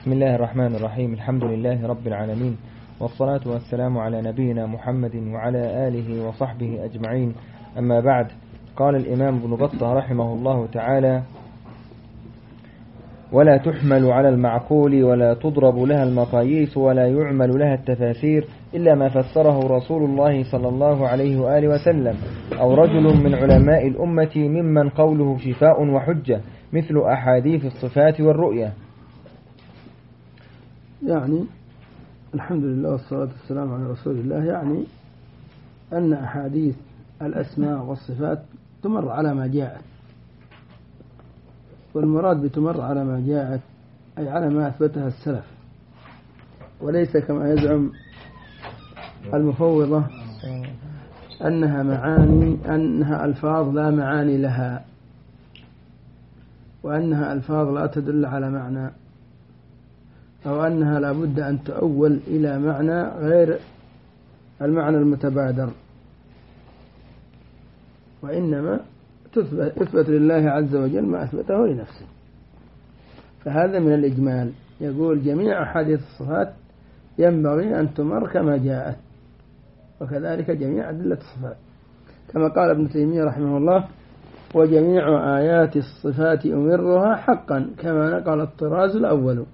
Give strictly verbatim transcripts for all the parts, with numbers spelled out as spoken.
بسم الله الرحمن الرحيم. الحمد لله رب العالمين، والصلاة والسلام على نبينا محمد وعلى آله وصحبه أجمعين. أما بعد، قال الإمام ابن بطة رحمه الله تعالى: ولا تحمل على المعقول ولا تضرب لها المقاييس ولا يعمل لها التفاسير إلا ما فسره رسول الله صلى الله عليه وآله وسلم أو رجل من علماء الأمة ممن قوله شفاء وحجة، مثل أحاديث الصفات والرؤية. يعني الحمد لله والصلاة والسلام على رسول الله، يعني أن أحاديث الأسماء والصفات تمر على ما جاءت، والمراد بتمر على ما جاءت أي على ما أثبتها السلف، وليس كما يزعم المفوضة أنها معاني أنها ألفاظ لا معاني لها، وأنها ألفاظ لا تدل على معنى، أو أنها لا بد أن تؤول إلى معنى غير المعنى المتبادر، وإنما تثبت لله عز وجل ما أثبته لنفسه. فهذا من الإجمال. يقول جميع أحاديث الصفات ينبغي أن تمر كما جاءت، وكذلك جميع أدلة الصفات، كما قال ابن تيمية رحمه الله: وجميع آيات الصفات أمرها حقا كما نقل الطراز الأول.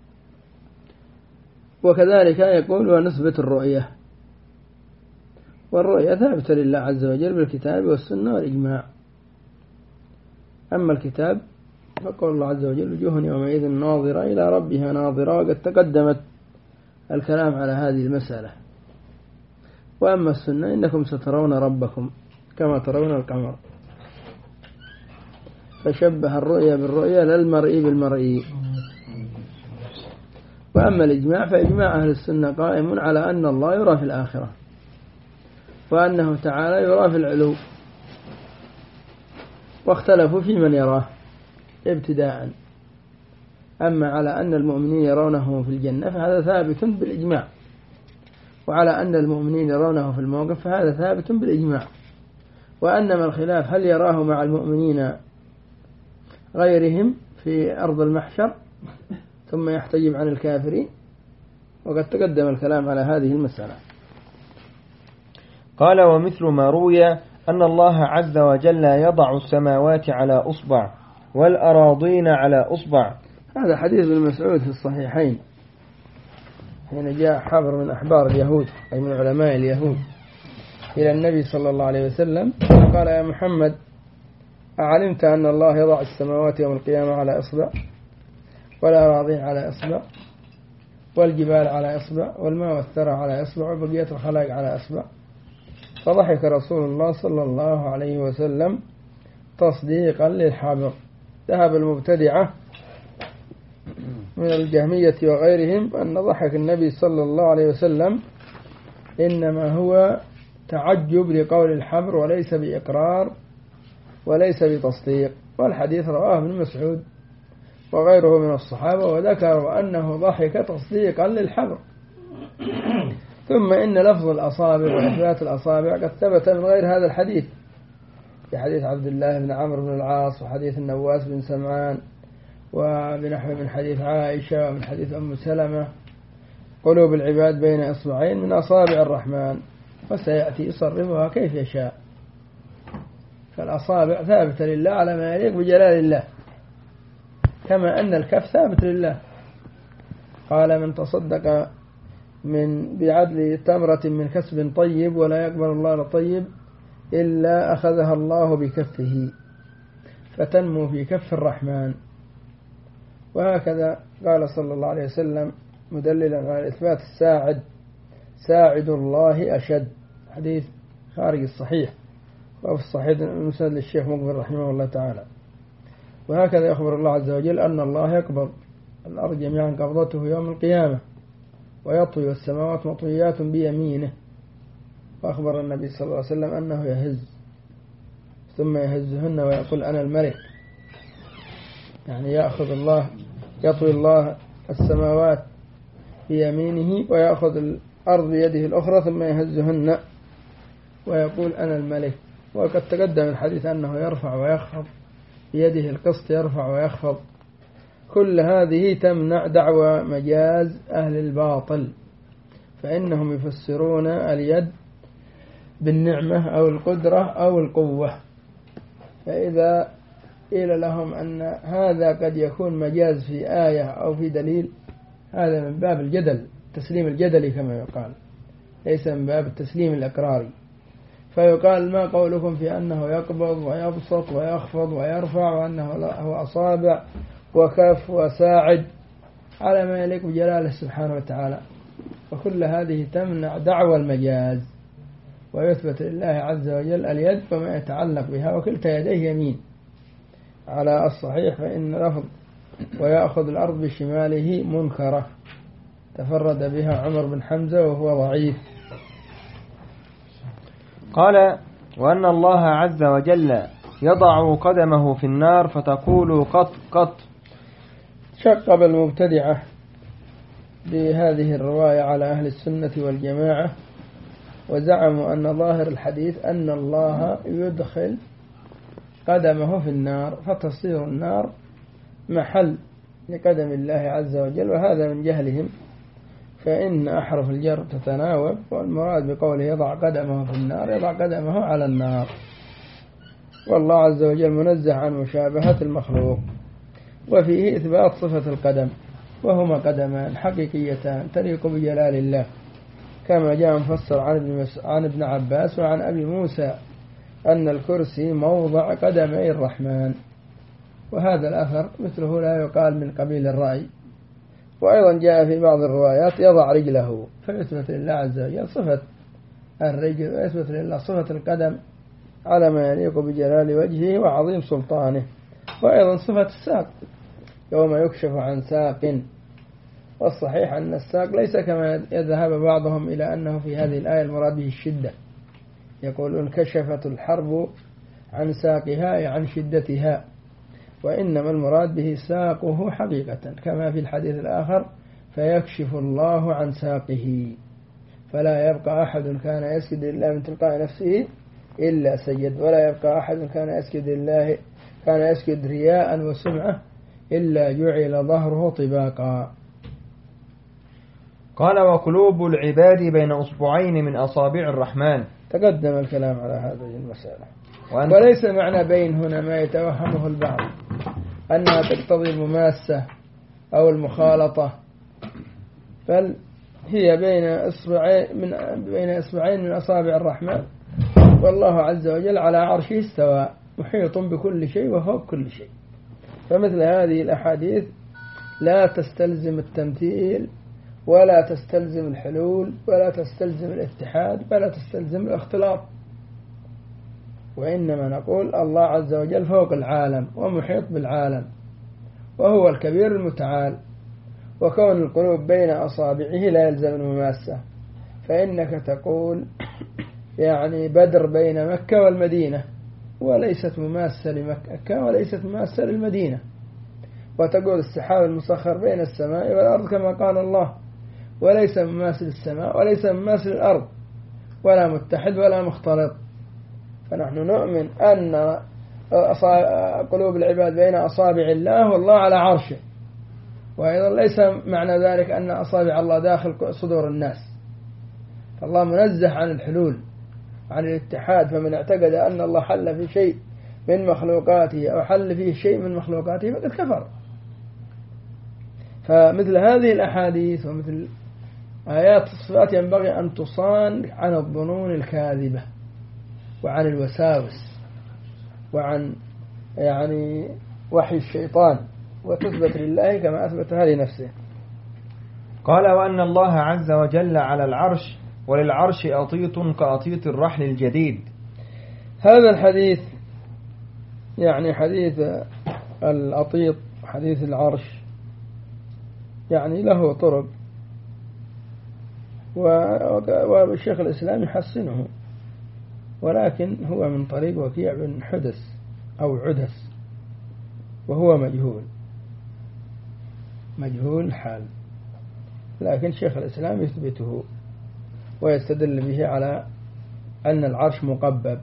وكذلك يقول: ونثبت الرؤية، والرؤية ثابتة لله عز وجل بالكتاب والسنة والإجماع. أما الكتاب فقال الله عز وجل: وجوه يومئذ ناظرة إلى ربها ناظرة، وقد تقدمت الكلام على هذه المسألة. وأما السنة: إنكم سترون ربكم كما ترون القمر. فشبه الرؤية بالرؤية لا المرئي بالمرئي. وأما الإجماع فإجماع أهل السنة قائم على أن الله يرى في الآخرة، وأنه تعالى يرى في العلو، واختلفوا في من يراه ابتداء. أما على أن المؤمنين يرونه في الجنة فهذا ثابت بالإجماع، وعلى أن المؤمنين يرونه في الموقف فهذا ثابت بالإجماع. وأنما الخلاف هل يراه مع المؤمنين غيرهم في أرض المحشر ثم يحتجب عن الكافرين، وقد تقدم الكلام على هذه المسألة. قال: ومثل ما روي أن الله عز وجل يضع السماوات على أصبع والأراضين على أصبع. هذا حديث ابن مسعود في الصحيحين، حين جاء حبر من أحبار اليهود أي من علماء اليهود إلى النبي صلى الله عليه وسلم قال: يا محمد، أعلمت أن الله يضع السماوات يوم القيامة على إصبع، والأراضين على إصبع، والجبال على إصبع، والماء والثرى على إصبع، وبقية الخلائق على إصبع؟ فضحك رسول الله صلى الله عليه وسلم تصديقا للحبر. ذهب المبتدعة من الجهمية وغيرهم أن ضحك النبي صلى الله عليه وسلم إنما هو تعجب لقول الحبر وليس بإقرار وليس بتصديق. والحديث رواه ابن مسعود وغيره من الصحابة، وذكروا أنه ضحك تصديقا للحبر. ثم إن لفظ الأصابع وإثبات الأصابع قد ثبت من غير هذا الحديث، في حديث عبد الله بن عمرو بن العاص، وحديث النواس بن سمعان، وبنحو من حديث عائشة، ومن حديث أم سلمة: قلوب العباد بين إصبعين من أصابع الرحمن، وسيأتي يصرفها كيف يشاء. فالأصابع ثابتة لله على ما يليق بجلال الله، كما أن الكف ثابت لله. قال: من تصدق من بعدل تمرة من كسب طيب ولا يقبل الله طيب إلا أخذها الله بكفه فتنمو في كف الرحمن. وهكذا قال صلى الله عليه وسلم مدللا على إثبات الساعد: ساعد الله أشد، حديث خارج الصحيح، وفي الصحيح المسند للشيخ مقبل رحمه الله تعالى. وهكذا يخبر الله عز وجل أن الله يقبض الأرض جميعا قبضته يوم القيامة، ويطوي السماوات مطويات بيمينه. وأخبر النبي صلى الله عليه وسلم أنه يهز ثم يهزهن ويقول: أنا الملك. يعني يأخذ الله يطوي الله السماوات بيمينه ويأخذ الأرض بيده الأخرى ثم يهزهن ويقول: أنا الملك. وقد تقدم الحديث أنه يرفع ويخفض بيده القسط، يرفع ويخفض. كل هذه تمنع دعوى مجاز أهل الباطل، فإنهم يفسرون اليد بالنعمة أو القدرة أو القوة. فإذا قيل لهم أن هذا قد يكون مجاز في آية أو في دليل، هذا من باب الجدل، تسليم الجدلي كما يقال، ليس من باب التسليم الأقراري. فيقال ما قولكم في أنه يقبض ويبسط ويخفض ويرفع وأنه هو أصابع وكف وساعد على ما يليق بجلاله سبحانه وتعالى. وكل هذه تمنع دعوى المجاز، ويثبت لله عز وجل اليد وما يتعلق بها، وكلتا يديه يمين على الصحيح، فإن لفظ ويأخذ الأرض بشماله منكرة تفرد بها عمر بن حمزة وهو ضعيف. قال: وأن الله عز وجل يضع قدمه في النار فتقول قط قط. شقب المبتدعة بهذه الرواية على أهل السنة والجماعة، وزعموا أن ظاهر الحديث أن الله يدخل قدمه في النار فتصير النار محل لقدم الله عز وجل، وهذا من جهلهم، فإن أحرف الجر تتناوب، والمراد بقوله يضع قدمه في النار يضع قدمه على النار، والله عز وجل منزه عن مشابهة المخلوق. وفيه إثبات صفة القدم، وهما قدمان حقيقيتان تليق بجلال الله، كما جاء مفسر عن ابن, مس... عن ابن عباس وعن أبي موسى أن الكرسي موضع قدمي الرحمن، وهذا الأثر مثله لا يقال من قبيل الرأي. وأيضا جاء في بعض الروايات يضع رجله، فيثبت لله عز وجل صفة الرجل، ويثبت لله صفة القدم على ما يليق بجلال وجهه وعظيم سلطانه. وأيضا صفة الساق يوم يكشف عن ساق، والصحيح أن الساق ليس كما يذهب بعضهم إلى أنه في هذه الآية المراد به الشدة، يقولون كشفت الحرب عن ساقها أي عن شدتها، وإنما المراد به ساقه حقيقة، كما في الحديث الآخر فيكشف الله عن ساقه فلا يبقى أحد كان يسجد لله من تلقاء نفسه إلا سجد، ولا يبقى أحد كان يسجد لله كان يسجد رياء وسمعة إلا جعل ظهره طباقا. قال: وقلوب العباد بين أصبعين من أصابع الرحمن. تقدم الكلام على هذه المسألة. وليس معنى بين هنا ما يتوهمه البعض أنها تقتضي المماسة أو المخالطة، بل هي بين إصبعين من بين إصبعين من أصابع الرحمن، والله عز وجل على عرشه استوى محيط بكل شيء وفوق كل شيء. فمثل هذه الأحاديث لا تستلزم التمثيل ولا تستلزم الحلول ولا تستلزم الاتحاد ولا تستلزم الاختلاط، وإنما نقول الله عز وجل فوق العالم ومحيط بالعالم، وهو الكبير المتعال. وكون القلوب بين أصابعه لا يلزم المماسة، فإنك تقول يعني بدر بين مكة والمدينة وليست مماسة لمكة وليست مماسة للمدينة، وتقول السحاب المسخر بين السماء والأرض كما قال الله وليس مماثل السماء وليس مماثل الأرض، ولا متحد ولا مختلط. فنحن نؤمن أن قلوب العباد بين أصابع الله والله على عرشه، وأيضا ليس معنى ذلك أن أصابع الله داخل صدور الناس، فالله منزه عن الحلول عن الاتحاد. فمن اعتقد أن الله حل في شيء من مخلوقاته أو حل فيه شيء من مخلوقاته فقد كفر. فمثل هذه الأحاديث ومثل آيات الصفات ينبغي أن تصان عن الظنون الكاذبة وعن الوساوس وعن يعني وحي الشيطان، وتثبت لله كما أثبتها لنفسه. قال: وأن الله عز وجل على العرش وللعرش أطيط كأطيط الرحل الجديد. هذا الحديث يعني حديث الأطيط حديث العرش يعني له طرق، والشيخ الإسلام يحسنه، ولكن هو من طريق وكيع بن حدث أو عدس، وهو مجهول مجهول حال، لكن شيخ الإسلام يثبته ويستدل به على أن العرش مقبب.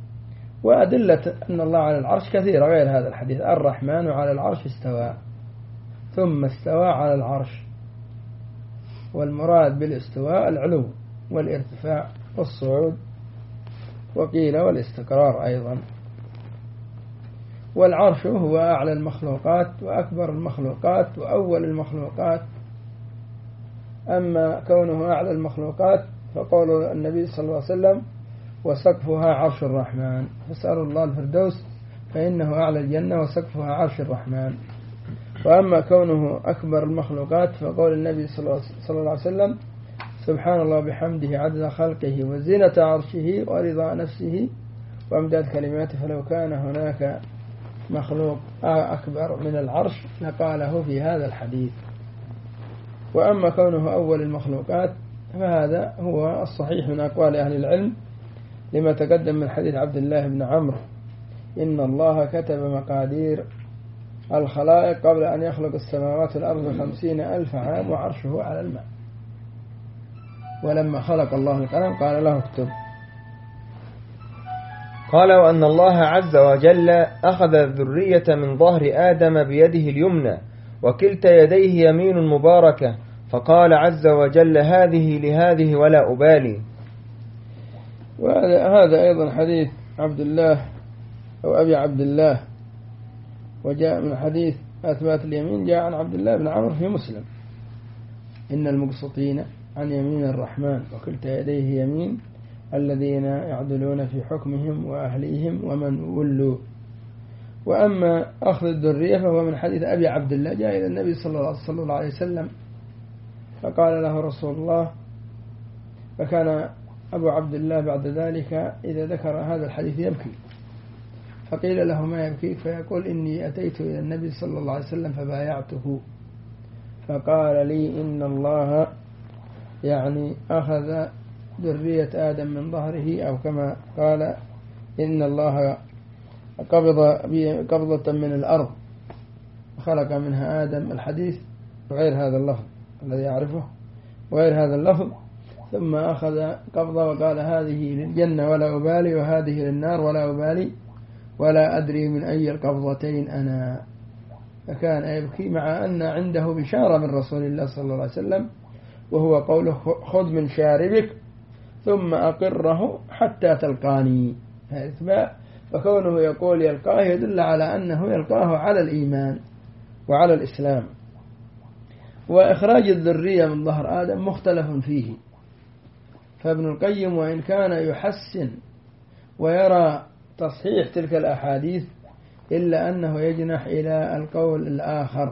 وأدلة أن الله على العرش كثيرة غير هذا الحديث: الرحمن على العرش استوى، ثم استوى على العرش. والمراد بالاستواء العلو والارتفاع والصعود، وقيل والاستقرار أيضا. والعرش هو أعلى المخلوقات وأكبر المخلوقات وأول المخلوقات. أما كونه أعلى المخلوقات فقول النبي صلى الله عليه وسلم وسقفها عرش الرحمن، فسأل الله الفردوس فإنه أعلى الجنة وسقفها عرش الرحمن. وأما كونه أكبر المخلوقات فقول النبي صلى الله عليه وسلم سبحان الله بحمده عدد خلقه وزينة عرشه ورضا نفسه وامداد كلماته، فلو كان هناك مخلوق أكبر من العرش لقاله في هذا الحديث. وأما كونه أول المخلوقات فهذا هو الصحيح من أقوال أهل العلم، لما تقدم من حديث عبد الله بن عمرو إن الله كتب مقادير الخلائق قبل أن يخلق السماوات والأرض خمسين ألف عام وعرشه على الماء، ولما خلق الله القلم قال له اكتب. قال وأن الله عز وجل أخذ الذرية من ظهر آدم بيده اليمنى وكلتا يديه يمين مباركة، فقال عز وجل هذه لهذه ولا أبالي. وهذا أيضا حديث عبد الله أو أبي عبد الله، وجاء من حديث أثبات اليمين جاء عن عبد الله بن عمرو في مسلم إن المقسطين عن يمين الرحمن وكلتا يديه يمين الذين يعدلون في حكمهم وأهليهم ومن ولوا. وأما أخذ الذرية فهو من حديث أبي عبد الله جاء إلى النبي صلى الله عليه وسلم فقال له رسول الله، فكان أبو عبد الله بعد ذلك إذا ذكر هذا الحديث يبكي، فقيل له ما يبكيك؟ فيقول إني أتيت إلى النبي صلى الله عليه وسلم فبايعته فقال لي إن الله يعني أخذ ذرية آدم من ظهره، أو كما قال إن الله قبض قبضة من الأرض وخلق منها آدم. الحديث غير هذا اللفظ الذي يعرفه وغير هذا اللفظ، ثم أخذ قبضة وقال هذه للجنة ولا أبالي وهذه للنار ولا أبالي ولا أدري من أي القبضتين أنا. فكان يبكي مع أن عنده بشارة من رسول الله صلى الله عليه وسلم، وهو قوله خذ من شاربك ثم أقره حتى تلقاني. فكونه يقول يلقاه يدل على أنه يلقاه على الإيمان وعلى الإسلام. وإخراج الذرية من ظهر آدم مختلف فيه، فابن القيم وإن كان يحسن ويرى تصحيح تلك الأحاديث إلا أنه يجنح إلى القول الآخر،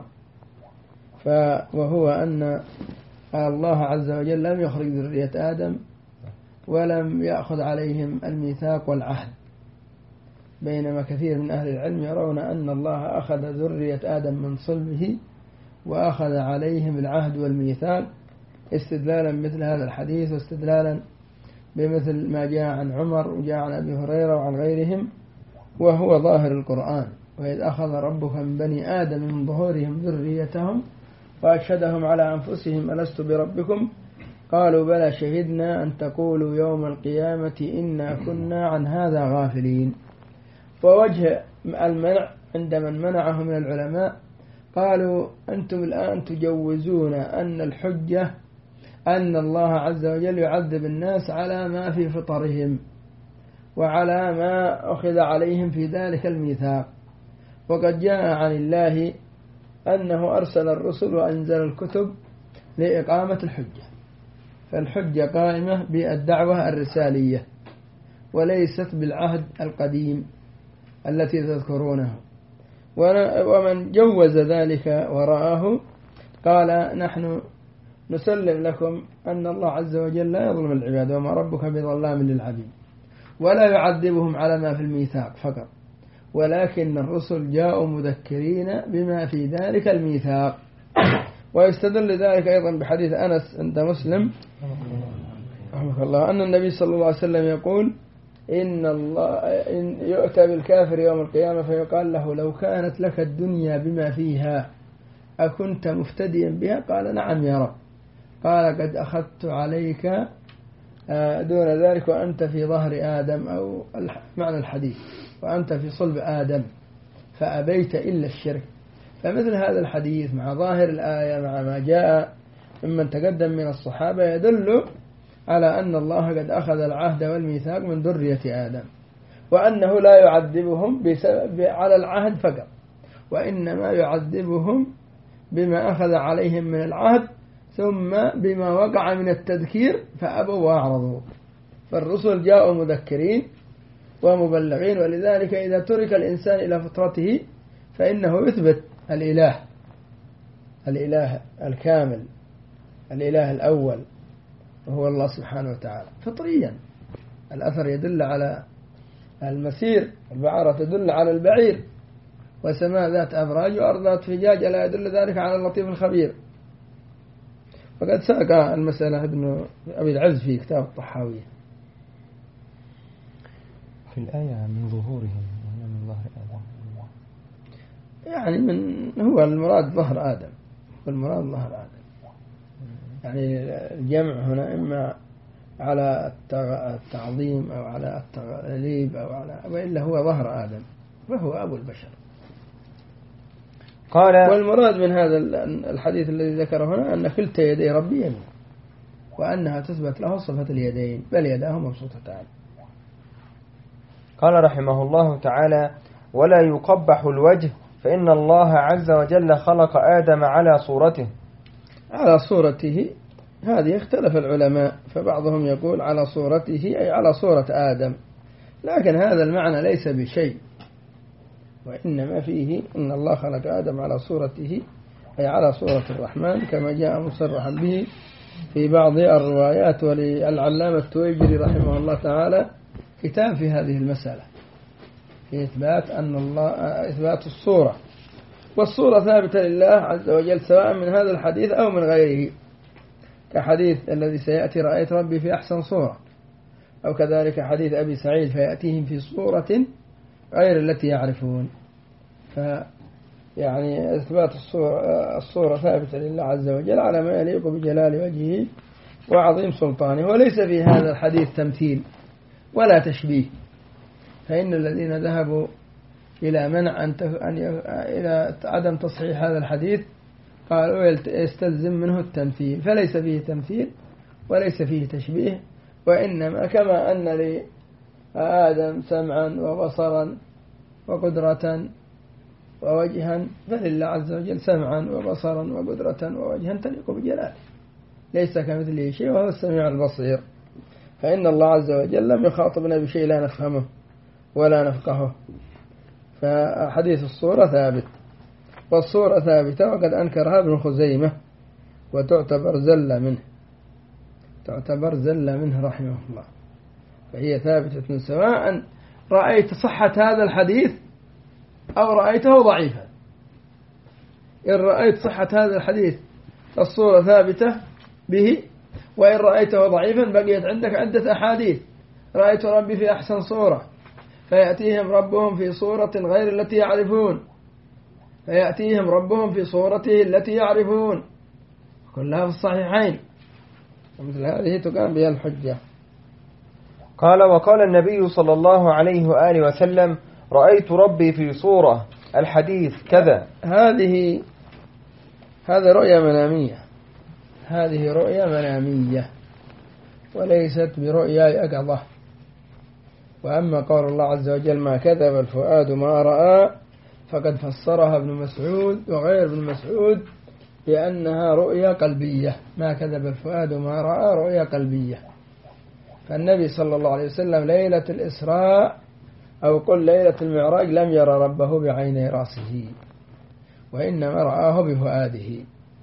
وهو أن الله عز وجل لم يخرج ذرية آدم ولم يأخذ عليهم الميثاق والعهد، بينما كثير من أهل العلم يرون أن الله أخذ ذرية آدم من صلبه وأخذ عليهم العهد والميثاق، استدلالا مثل هذا الحديث واستدلالا بمثل ما جاء عن عمر وجاء عن أبي هريرة وعن غيرهم، وهو ظاهر القرآن وإذ أخذ ربك من بني آدم من ظهورهم ذريتهم وأشهدهم على أنفسهم ألست بربكم قالوا بلى شهدنا أن تقولوا يوم القيامة إنا كنا عن هذا غافلين. ووجه المنع عند من منعه من العلماء قالوا أنتم الآن تجوزون أن الحجة أن الله عز وجل يعذب الناس على ما في فطرهم وعلى ما أخذ عليهم في ذلك الميثاق، وقد جاء عن الله أنه أرسل الرسل وأنزل الكتب لإقامة الحجة، فالحجة قائمة بالدعوة الرسالية وليست بالعهد القديم التي تذكرونه. ومن جوز ذلك ورآه قال نحن نسلم لكم أن الله عز وجل لا يظلم العباد وما ربك بظلام للعبيد، ولا يعذبهم على ما في الميثاق فقط، ولكن الرسل جاءوا مذكرين بما في ذلك الميثاق. ويستدل ذلك أيضا بحديث أنس عند مسلم رحمه الله أن النبي صلى الله عليه وسلم يقول إن الله إن يؤتى بالكافر يوم القيامة فيقال له لو كانت لك الدنيا بما فيها أكنت مفتديا بها؟ قال نعم يا رب. قال قد أخذت عليك دون ذلك وأنت في ظهر آدم، أو معنى الحديث وأنت في صلب آدم فأبيت إلا الشرك، فمثل هذا الحديث مع ظاهر الآية مع ما جاء ممن تقدم من الصحابة يدل على أن الله قد أخذ العهد والميثاق من ذرية آدم، وأنه لا يعذبهم بسبب على العهد فقط، وإنما يعذبهم بما أخذ عليهم من العهد ثم بما وقع من التذكير فأبوا وأعرضوا. فالرسل جاءوا مذكرين ومبلغين، ولذلك إذا ترك الإنسان إلى فطرته فإنه يثبت الإله الإله الكامل، الإله الأول وهو الله سبحانه وتعالى فطريا. الأثر يدل على المسير، البعرة تدل على البعير، وسماء ذات أبراج وأرض ذات فجاج، ألا يدل ذلك على اللطيف الخبير. وقد ساق المسألة ابن أبي العز في كتاب الطحاوية في الآية من ظهورهم من ظهر آدم، يعني من هو المراد ظهر آدم، والمراد ظهر آدم، يعني الجمع هنا إما على التعظيم أو على التغليب أو على، وإلا هو ظهر آدم وهو أبو البشر. قال والمراد من هذا الحديث الذي ذكره هنا أن كلتا يدي ربي يمين، وأنها تثبت له صفة اليدين بل يداه مبسوطتان. قال رحمه الله تعالى: ولا يقبح الوجه، فإن الله عز وجل خلق آدم على صورته. على صورته هذه اختلف العلماء، فبعضهم يقول على صورته أي على صورة آدم، لكن هذا المعنى ليس بشيء، وإنما فيه إن الله خلق آدم على صورته أي على صورة الرحمن، كما جاء مصرحا به في بعض الروايات. وللعلامة التويجري رحمه الله تعالى كتاب في هذه المسألة في إثبات أن الله إثبات الصورة، والصورة ثابتة لله عز وجل سواء من هذا الحديث أو من غيره، كحديث الذي سيأتي رأيت ربي في أحسن صورة، أو كذلك حديث أبي سعيد فيأتيهم في صورة غير التي يعرفون. فيعني إثبات الصورة, الصورة ثابتة لله عز وجل على ما يليق بجلال وجهه وعظيم سلطانه، وليس في هذا الحديث تمثيل ولا تشبيه. فإن الذين ذهبوا إلى منع أن إلى عدم تصحيح هذا الحديث قالوا يستلزم منه التمثيل، فليس فيه تمثيل وليس فيه تشبيه، وإنما كما أن لآدم سمعا وبصرا وقدرة ووجها، فلله عز وجل سمعا وبصرا وقدرة ووجها تليق بجلاله، ليس كمثله شيء وهو السميع البصير. فإن الله عز وجل لم يخاطبنا بشيء لا نفهمه ولا نفقهه. فحديث الصورة ثابت، والصورة ثابتة، وقد أنكرها ابن خزيمة وتعتبر زل منه تعتبر زل منه رحمه الله، فهي ثابتة سواء رأيت صحة هذا الحديث أو رأيته ضعيفا. إن رأيت صحة هذا الحديث الصورة ثابتة به، وإن رأيته ضعيفا بقيت عندك عدة أحاديث: رأيت ربي في أحسن صورة، فيأتيهم ربهم في صورة غير التي يعرفون، فيأتيهم ربهم في صورته التي يعرفون، كلها في الصحيحين، ومثل هذه تقام بها الحجة. قال: وقال النبي صلى الله عليه وآله وسلم: رأيت ربي في صورة، الحديث كذا. هذه هذه رؤيا منامية هذه رؤيا منامية وليست برؤيا يقظة. وأما قول الله عز وجل: ما كذب الفؤاد ما رأى، فقد فسرها ابن مسعود وغير ابن مسعود بأنها رؤيا قلبية. ما كذب الفؤاد ما رأى رؤيا قلبية. فالنبي صلى الله عليه وسلم ليلة الإسراء أو قل ليلة المعراج لم يرى ربه بعيني رأسه، وإنما رآه بفؤاده.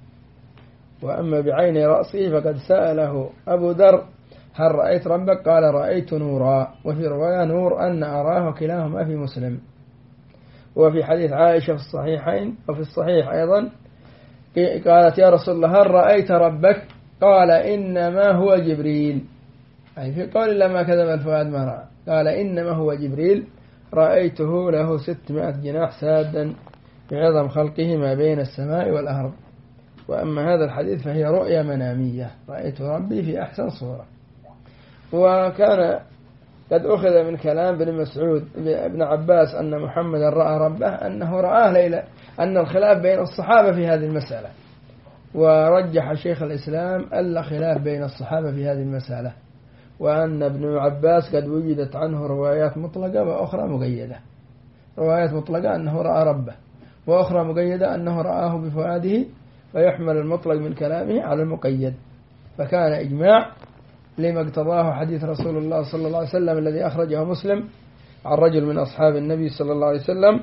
وأما بعين رأسه فقد سأله أبو ذر: هل رأيت ربك؟ قال: رأيت نورا. وفي رواية نور أن أراه، كلاهما في مسلم. وفي حديث عائشة في الصحيحين وفي الصحيح أيضا قالت: يا رسول الله هل رأيت ربك؟ قال: إنما هو جبريل. أي في قول لما كذب الفؤاد ما رأى، قال: إنما هو جبريل، رأيته له ستمائة جناح سادا بعظم خلقه ما بين السماء والأرض. وأما هذا الحديث فهي رؤيا منامية: رأيت ربي في أحسن صورة. وكان قد أخذ من كلام ابن مسعود ابن عباس أن محمدا رأى ربه أنه رآه ليلة، أن الخلاف بين الصحابة في هذه المسألة، ورجح شيخ الإسلام ألا خلاف بين الصحابة في هذه المسألة، وأن ابن عباس قد وجدت عنه روايات مطلقة وأخرى مقيدة، روايات مطلقة أنه رأى ربه، وأخرى مقيدة أنه رآه بفؤاده، ويحمل المطلق من كلامه على المقيد. فكان إجماع لما اقتضاه حديث رسول الله صلى الله عليه وسلم الذي أخرجه مسلم عن رجل من أصحاب النبي صلى الله عليه وسلم: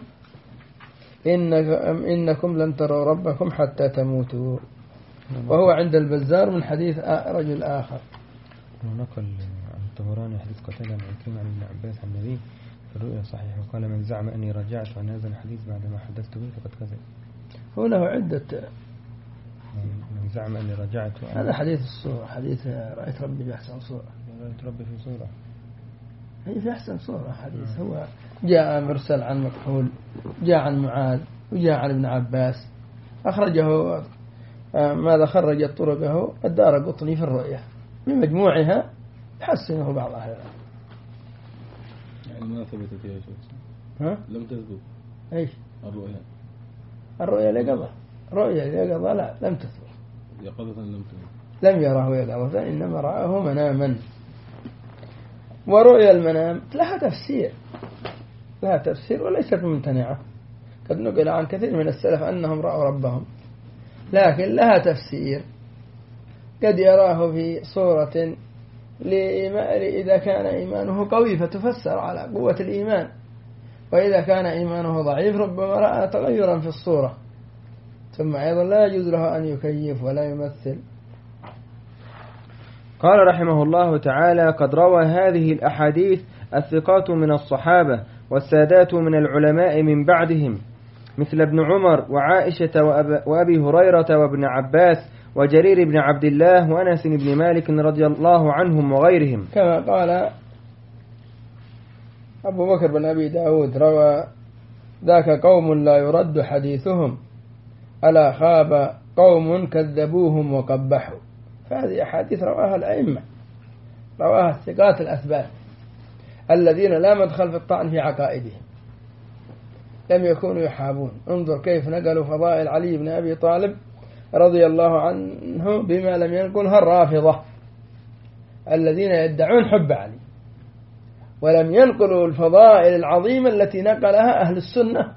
إنكم لن تروا ربكم حتى تموتوا، وهو عند البزار من حديث رجل آخر. ونقل عن الطبراني حديث قتادة عن عكرمة عن ابن عباس عن النبي في الرؤيا صحيح، وقال: من زعم أني رجعت عن هذا الحديث بعدما حدثت به فقد كذب. هنا عدة من زعم أني رجعت، هذا حديث الصورة، حديث رأيت ربي في أحسن صورة، رأيت ربي في صورة، هي في أحسن صورة. حديث هو جاء مرسل عن مكحول، جاء عن معاذ، وجاء عن ابن عباس، أخرجه ماذا خرجت طرقه الدارقطني في الرؤيا، بمجموعها حسنه بعض أهل العلم. يعني ما ثبتت يا شيخ؟ ها؟ لم تثبت. ايش؟ الرؤيا. الرؤيا لقضة، رؤيا لقضة لا لم تثبت. يقظة لم تثبت. لم يره يقظة، إنما رآه مناما. ورؤيا المنام لها تفسير، لها تفسير وليست ممتنعة. قد نقل عن كثير من السلف أنهم رأوا ربهم، لكن لها تفسير. قد يراه في صورة إذا كان إيمانه قوي فتفسر على قوة الإيمان، وإذا كان إيمانه ضعيف ربما رأى تغيرا في الصورة. ثم أيضا لا يجوز له أن يكيف ولا يمثل. قال رحمه الله تعالى: قد روى هذه الأحاديث الثقات من الصحابة والسادات من العلماء من بعدهم، مثل ابن عمر وعائشة وأبي هريرة وابن عباس وجرير بن عبد الله وأنس بن مالك رضي الله عنهم وغيرهم. كما قال أبو بكر بن أبي داود: روى ذاك قوم لا يرد حديثهم، ألا خاب قوم كذبوهم وقبحوا. فهذه أحاديث رواها الأئمة، رواها الثقات الأثبات الذين لا مدخل في الطعن في عقائدهم، لم يكونوا يحابون. انظر كيف نقلوا فضائل علي بن أبي طالب رضي الله عنه بما لم ينقلها الرافضة الذين يدعون حب علي، ولم ينقلوا الفضائل العظيمة التي نقلها أهل السنة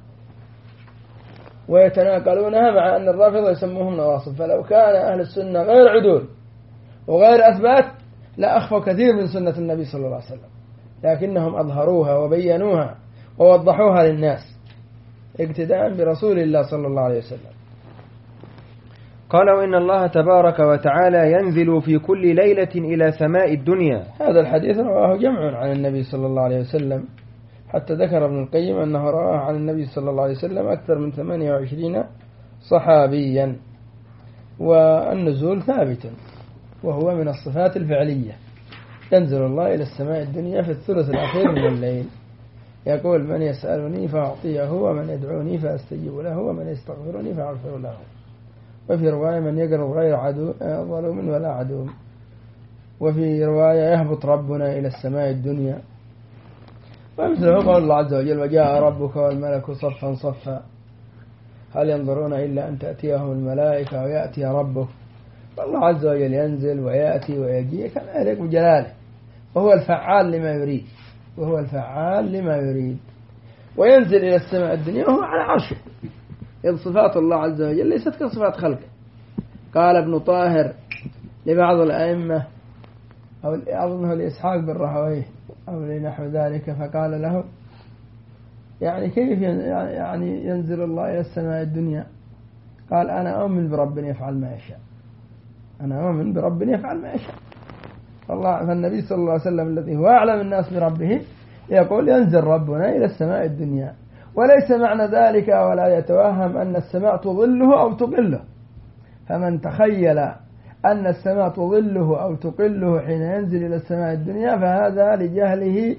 ويتناقلونها، مع أن الرافضة يسموهم نواصب. فلو كان أهل السنة غير عدول وغير أثبات لا أخفوا كثير من سنة النبي صلى الله عليه وسلم، لكنهم أظهروها وبينوها ووضحوها للناس اقتداء برسول الله صلى الله عليه وسلم. قالوا: إن الله تبارك وتعالى ينزل في كل ليلة إلى سماء الدنيا. هذا الحديث رواه جمع عن النبي صلى الله عليه وسلم، حتى ذكر ابن القيم أنه رواه عن النبي صلى الله عليه وسلم أكثر من ثمانية وعشرين صحابيا. والنزول ثابت وهو من الصفات الفعلية، ينزل الله إلى السماء الدنيا في الثلث الأخير من الليل، يقول: من يسألني فأعطيه، ومن يدعوني فأستجيب له، ومن يستغفرني فأغفر له. وفي رواية: من يقرب غير عدو ظلوم ولا عدو. وفي رواية: يهبط ربنا إلى السماء الدنيا. ومثله قول الله عز وجل: وجاء ربك والملك صفا صفا هل ينظرون إلا أن تأتيهم الملائكة ويأتي ربك. فالله عز وجل ينزل ويأتي ويجي كما يليق بجلاله، وهو الفعال لما يريد، وهو الفعال لما يريد. وينزل إلى السماء الدنيا وهو على عرشه، إذ صفات الله عز وجل ليست كصفات خلقه. قال ابن طاهر لبعض الأئمة، أو أظنه لإسحاق بن راهويه أو لنحو ذلك، فقال له: يعني كيف يعني ينزل الله إلى السماء الدنيا؟ قال: أنا أؤمن برب يفعل ما يشاء، أنا أؤمن برب يفعل ما يشاء. الله فالنبي صلى الله عليه وسلم الذي هو أعلم الناس بربه يقول: ينزل ربنا إلى السماء الدنيا. وليس معنى ذلك ولا يتوهم أن السماء تظله أو تقله، فمن تخيل أن السماء تظله أو تقله حين ينزل إلى السماء الدنيا فهذا لجهله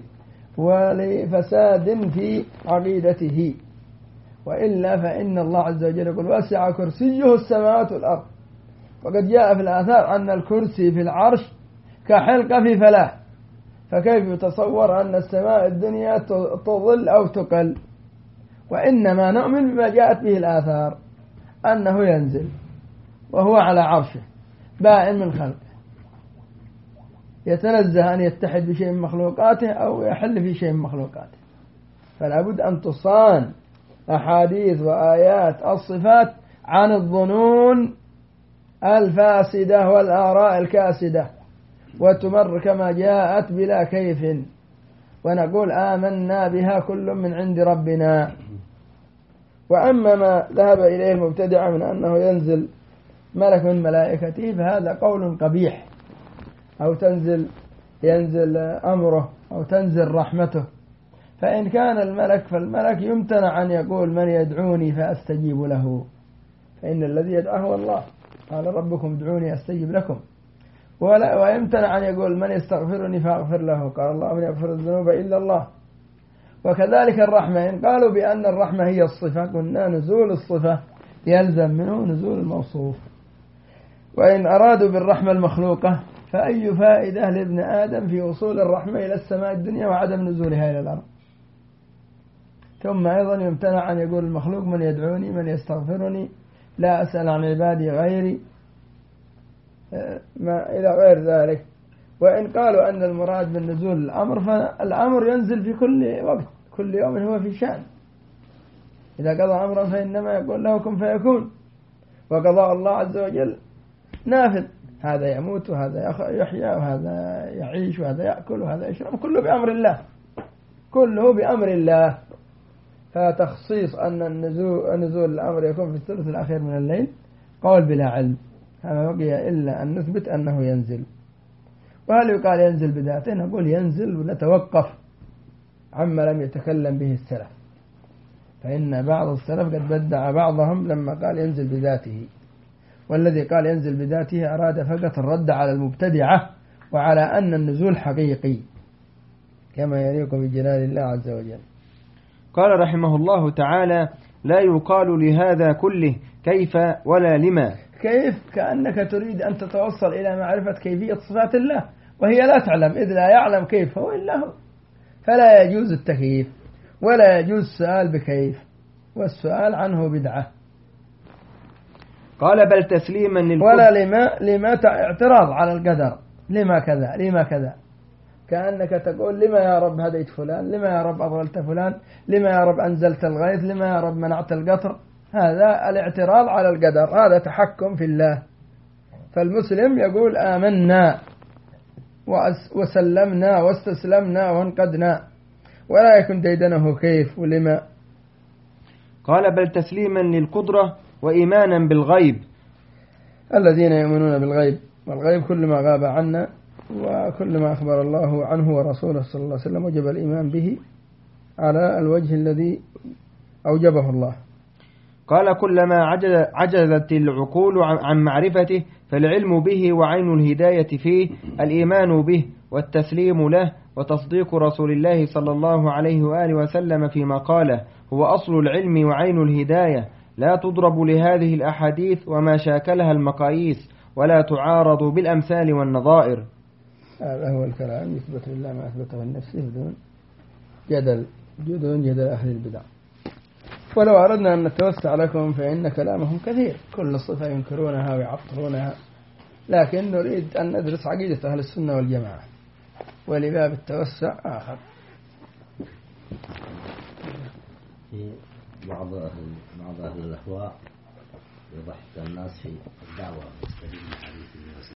ولفساد في عقيدته. وإلا فإن الله عز وجل يقول: وسع كرسيه السماوات والأرض. وقد جاء في الآثار أن الكرسي في العرش كحلقة في فلاة، فكيف يتصور أن السماء الدنيا تظل أو تقل؟ وإنما نؤمن بما جاءت به الآثار أنه ينزل وهو على عرشه بائن من خلقه، يتنزه أن يتحد بشيء من مخلوقاته أو يحل في شيء من مخلوقاته. فلا بد أن تصان أحاديث وآيات الصفات عن الظنون الفاسدة والآراء الكاسدة، وتمر كما جاءت بلا كيف، ونقول آمنا بها كل من عند ربنا. وأما ما ذهب إليه المبتدع من أنه ينزل ملك من ملائكته فهذا قول قبيح، أو تنزل ينزل أمره أو تنزل رحمته. فإن كان الملك فالملك يمتنع أن يقول من يدعوني فأستجيب له، فإن الذي يدعاه هو الله، قال ربكم ادعوني أستجيب لكم. ولا ويمتنع أن يقول من يستغفرني فأغفر له، قال الله من يغفر الذنوب إلا الله. وكذلك الرحمة، إن قالوا بأن الرحمة هي الصفة قلنا نزول الصفة يلزم منه نزول الموصوف. وإن أرادوا بالرحمة المخلوقة فأي فائدة لابن آدم في وصول الرحمة إلى السماء الدنيا وعدم نزولها إلى الأرض؟ ثم أيضا يمتنع أن يقول المخلوق من يدعوني من يستغفرني لا أسأل عن عبادي غيري ما إلى غير ذلك. وإن قالوا أن المراد بالنزول الأمر فالأمر ينزل في كل وقت، كل يوم هو في شأن. إذا قضى أمرا فإنما يقول له كن فيكون، وقضاء الله عز وجل نافذ، هذا يموت وهذا يحيا وهذا يعيش وهذا يأكل وهذا يشرب، كله بأمر الله، كله بأمر الله. فتخصيص أن النزول نزول الأمر يكون في الثلث الأخير من الليل قول بلا علم، فما بقي إلا أن نثبت أنه ينزل. وهل يقال ينزل بذاته؟ نقول ينزل ونتوقف عما لم يتكلم به السلف، فإن بعض السلف قد بدع بعضهم لما قال ينزل بذاته، والذي قال ينزل بذاته أراد فقط الرد على المبتدعة وعلى أن النزول حقيقي كما يليق بجلال الله عز وجل. قال رحمه الله تعالى: لا يقال لهذا كله كيف ولا لما. كيف كأنك تريد أن تتوصل إلى معرفة كيفية صفات الله وهي لا تعلم، إذ لا يعلم كيف هو إلا هو، فلا يجوز التكييف ولا يجوز السؤال بكيف، والسؤال عنه بدعة. قال: بل تسليما للقدر. ولا لما لما اعتراض على القدر، لما كذا لما كذا، كأنك تقول لما يا رب هديت فلان، لما يا رب أضللت فلان، لما يا رب أنزلت الغيث، لما يا رب منعت القطر. هذا الاعتراض على القدر، هذا تحكم في الله. فالمسلم يقول آمنا وسلمنا واستسلمنا وانقدنا، ولا يكن ديدنه كيف ولما. قال: بل تسليما للقدرة وإيمانا بالغيب. الذين يؤمنون بالغيب، والغيب كل ما غاب عنا وكل ما أخبر الله عنه ورسوله صلى الله عليه وسلم وجب الإيمان به على الوجه الذي أوجبه الله. قال: كلما عجزت العقول عن معرفته فالعلم به وعين الهداية فيه الإيمان به والتسليم له وتصديق رسول الله صلى الله عليه وآله وسلم فيما قاله هو أصل العلم وعين الهداية، لا تضرب لهذه الأحاديث وما شاكلها المقاييس ولا تعارض بالأمثال والنظائر. هذا هو الكلام، يثبت لله ما أثبته لنفسه بدون جدل بدون جدل أهل البدع. ولو أردنا أن نتوسع لكم فإن كلامهم كثير، كل صفة ينكرونها ويعطلونها، لكن نريد أن ندرس عقيدة أهل السنة والجماعة، ولباب التوسع آخر. في بعض أهل بعض أهل الأهواء يضحك الناس في الدعوة